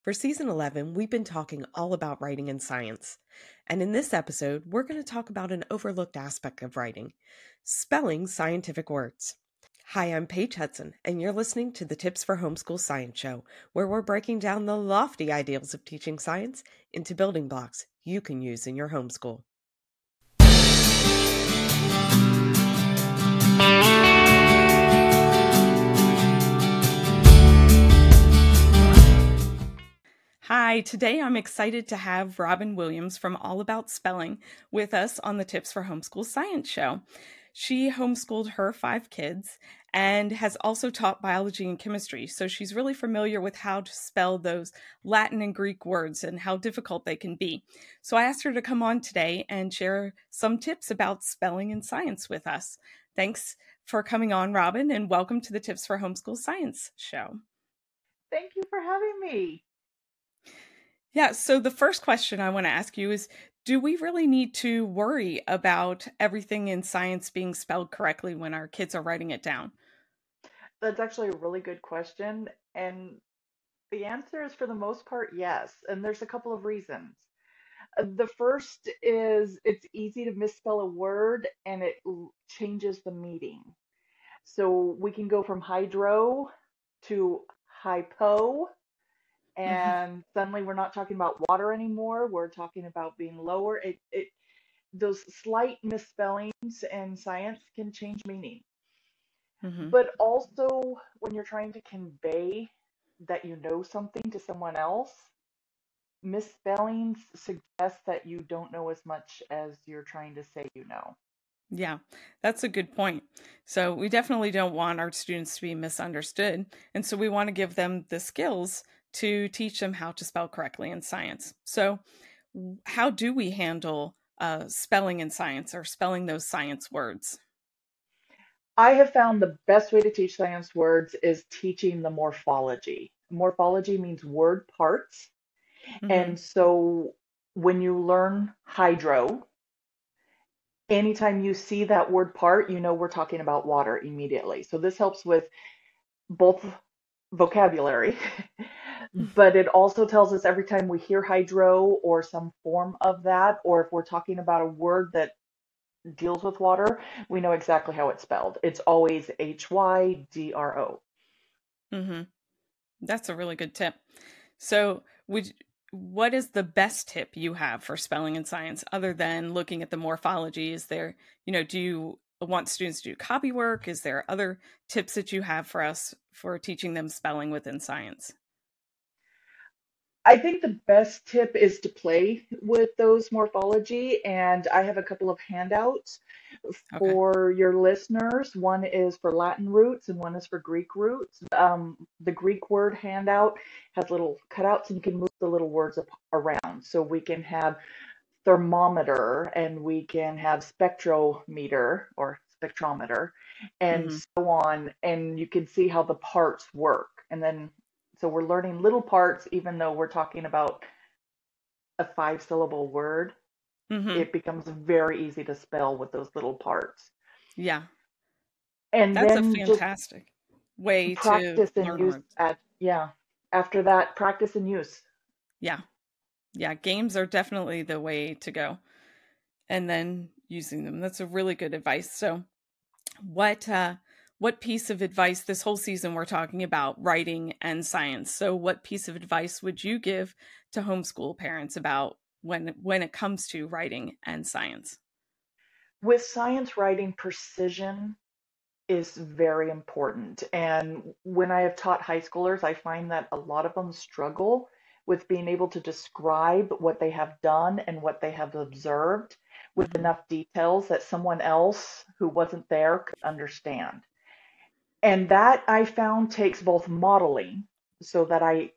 For season 11, we've been talking all about writing in science. And in this episode, we're going to talk about an overlooked aspect of writing spelling scientific words. Hi, I'm Paige Hudson, and you're listening to the Tips for Homeschool Science Show, where we're breaking down the lofty ideals of teaching science into building blocks you can use in your homeschool. Hi, today I'm excited to have Robin Williams from All About Spelling with us on the Tips for Homeschool Science Show. She homeschooled her 5 kids and has also taught biology and chemistry, so she's really familiar with how to spell those Latin and Greek words and how difficult they can be. So I asked her to come on today and share some tips about spelling and science with us. Thanks for coming on, Robin, and welcome to the Tips for Homeschool Science Show. Thank you for having me. Yeah, so the first question I want to ask you is, do we really need to worry about everything in science being spelled correctly when our kids are writing it down? That's actually a really good question. And the answer is for the most part, yes. And there's a couple of reasons. The first is it's easy to misspell a word and it changes the meaning. So we can go from hydro to hypo, Hmm. and suddenly we're not talking about water anymore. We're talking about being lower. Those slight misspellings in science can change meaning. Hmm. But also, when you're trying to convey that you know something to someone else, misspellings suggest that you don't know as much as you're trying to say you know. Yeah, that's a good point. So we definitely don't want our students to be misunderstood. And so we want to give them the skills to teach them how to spell correctly in science. So how do we handle spelling in science or spelling those science words? I have found the best way to teach science words is teaching the morphology. Morphology means word parts. Hmm. And so when you learn hydro, anytime you see that word part, you know we're talking about water immediately. So this helps with both vocabulary, but it also tells us every time we hear hydro or some form of that, or if we're talking about a word that deals with water, we know exactly how it's spelled. It's always Hydro. Hmm. That's a really good tip. So, what is the best tip you have for spelling and science other than looking at the morphology? Is there, do you want students to do copy work? Is there other tips that you have for us for teaching them spelling within science? I think the best tip is to play with those morphology, and I have a couple of handouts Okay. for your listeners. One is for Latin roots and one is for Greek roots. The Greek word handout has little cutouts, and you can move the little words around. So we can have thermometer and we can have spectrometer or spectrometer and Hmm. so on. And you can see how the parts work. And then, so we're learning little parts, even though we're talking about a 5 syllable word, Hmm. it becomes very easy to spell with those little parts. Yeah, And that's a then just fantastic way to practice and learn use words. yeah. After that, practice and use. Yeah. Yeah. Games are definitely the way to go. And then using them. That's a really good advice. So, what what piece of advice this whole season we're talking about writing and science. So what piece of advice would you give to homeschool parents about when it comes to writing and science? With science writing, precision is very important. And when I have taught high schoolers, I find that a lot of them struggle with being able to describe what they have done and what they have observed with Hmm. enough details that someone else who wasn't there could understand. And that I found takes both modeling, so that I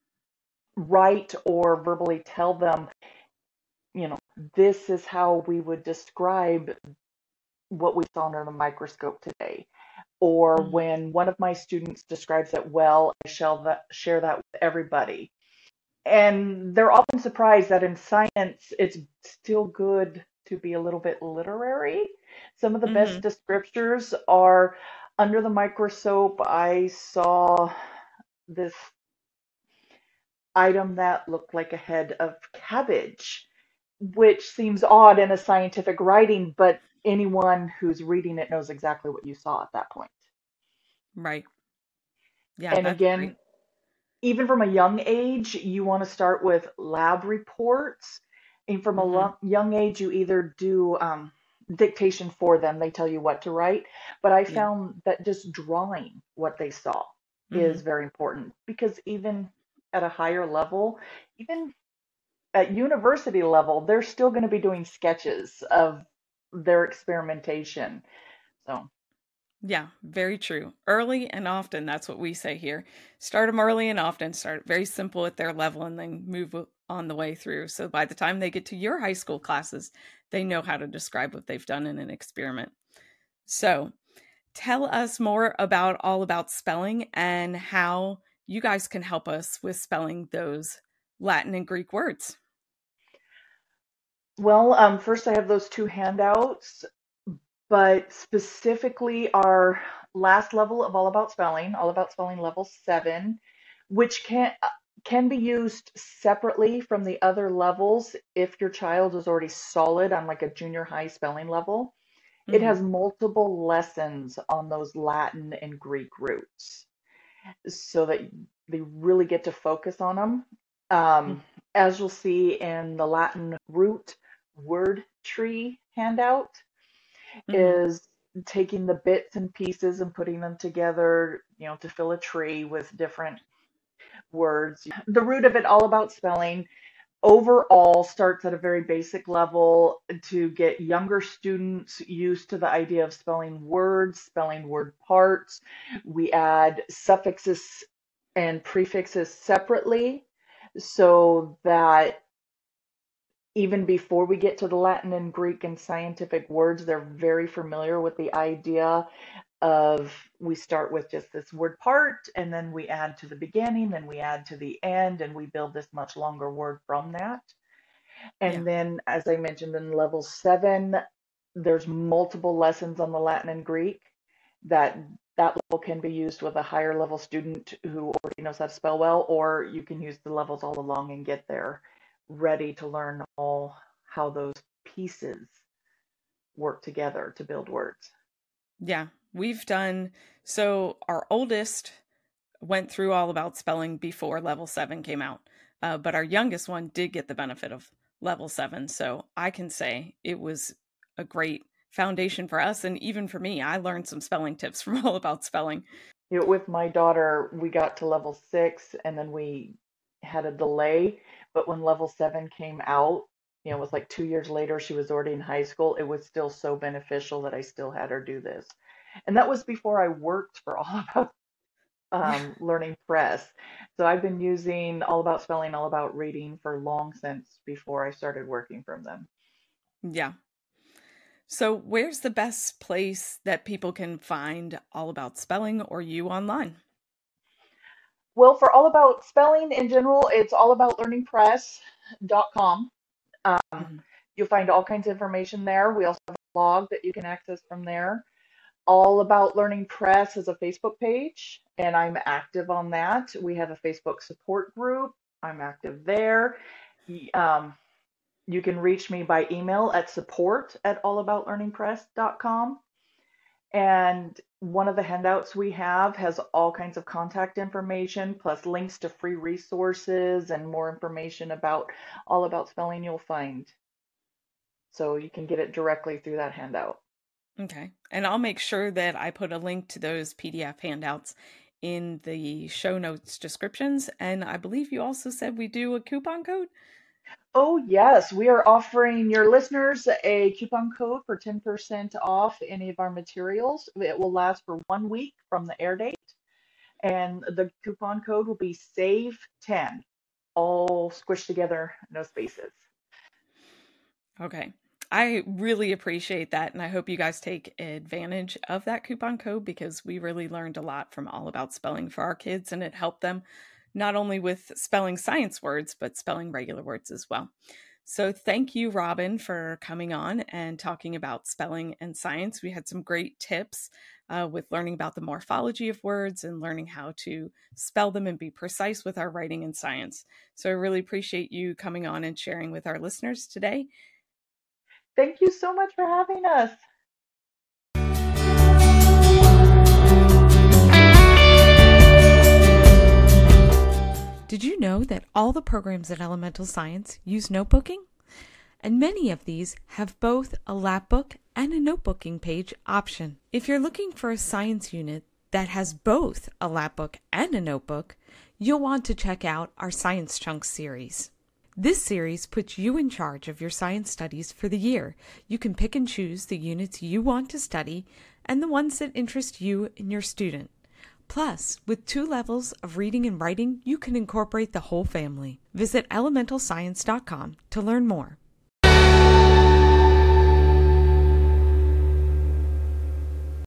write or verbally tell them, you know, this is how we would describe what we saw under the microscope today. Or Hmm. when one of my students describes it well, I share that with everybody. And they're often surprised that in science, it's still good to be a little bit literary. Some of the best Hmm. descriptors are under the microscope. I saw this item that looked like a head of cabbage, which seems odd in a scientific writing, but anyone who's reading it knows exactly what you saw at that point. Right. Yeah, And that's great. again, even from a young age, you want to start with lab reports. And from a Mm-hmm. young age, you either do dictation for them, they tell you what to write. But I Yeah. found that just drawing what they saw Mm-hmm. is very important because even at a higher level, even at university level, they're still going to be doing sketches of their experimentation. So, Yeah, very true. Early and often, that's what we say here. Start them early and often, start very simple at their level and then move on the way through. So by the time they get to your high school classes, they know how to describe what they've done in an experiment. So tell us more about All About Spelling and how you guys can help us with spelling those Latin and Greek words. well, first I have those two handouts, but specifically our last level of All About Spelling level 7, which can be used separately from the other levels if your child is already solid on like a junior high spelling level. It Hmm. has multiple lessons on those Latin and Greek roots so that they really get to focus on them. As you'll see in the Latin root word tree handout, Hmm. is taking the bits and pieces and putting them together, to fill a tree with different words. The root of it, All About Spelling, overall starts at a very basic level to get younger students used to the idea of spelling words, spelling word parts. We add suffixes and prefixes separately so that even before we get to the Latin and Greek and scientific words, they're very familiar with the idea of we start with just this word part and then we add to the beginning, then we add to the end, and we build this much longer word from that. Yeah. And then, as I mentioned in level 7, there's multiple lessons on the Latin and Greek that that level can be used with a higher level student who already knows how to spell well, or you can use the levels all along and get there ready to learn all how those pieces work together to build words. Yeah. We've done so. Our oldest went through All About Spelling before level 7 came out. But our youngest one did get the benefit of level 7. So I can say it was a great foundation for us. And even for me, I learned some spelling tips from All About Spelling. With my daughter, we got to level 6 and then we had a delay. But when level 7 came out, it was like 2 years later, she was already in high school. It was still so beneficial that I still had her do this. And that was before I worked for All About Yeah. Learning Press. So I've been using All About Spelling, All About Reading for long since before I started working from them. Yeah. So, where's the best place that people can find All About Spelling or you online? Well, for All About Spelling in general, it's allaboutlearningpress.com. Um, Hmm. you'll find all kinds of information there. We also have a blog that you can access from there. All About Learning Press is a Facebook page, and I'm active on that. We have a Facebook support group. I'm active there. Um, you can reach me by email at support@allaboutlearningpress.com. And one of the handouts we have has all kinds of contact information, plus links to free resources and more information about All About Spelling you'll find. So you can get it directly through that handout. Okay. And I'll make sure that I put a link to those PDF handouts in the show notes descriptions. And I believe you also said we do a coupon code. Oh, yes, we are offering your listeners a coupon code for 10% off any of our materials. It will last for 1 week from the air date, and the coupon code will be SAVE10, all squished together, no spaces. Okay. I really appreciate that. And I hope you guys take advantage of that coupon code because we really learned a lot from All About Spelling for our kids and it helped them not only with spelling science words, but spelling regular words as well. So thank you, Robin, for coming on and talking about spelling and science. We had some great tips with learning about the morphology of words and learning how to spell them and be precise with our writing and science. So I really appreciate you coming on and sharing with our listeners today. Thank you so much for having us. Did you know that all the programs at Elemental Science use notebooking? And many of these have both a lapbook and a notebooking page option. If you're looking for a science unit that has both a lapbook and a notebook, you'll want to check out our Science Chunks series. This series puts you in charge of your science studies for the year. You can pick and choose the units you want to study and the ones that interest you and your student. Plus, with 2 levels of reading and writing, you can incorporate the whole family. Visit elementalscience.com to learn more.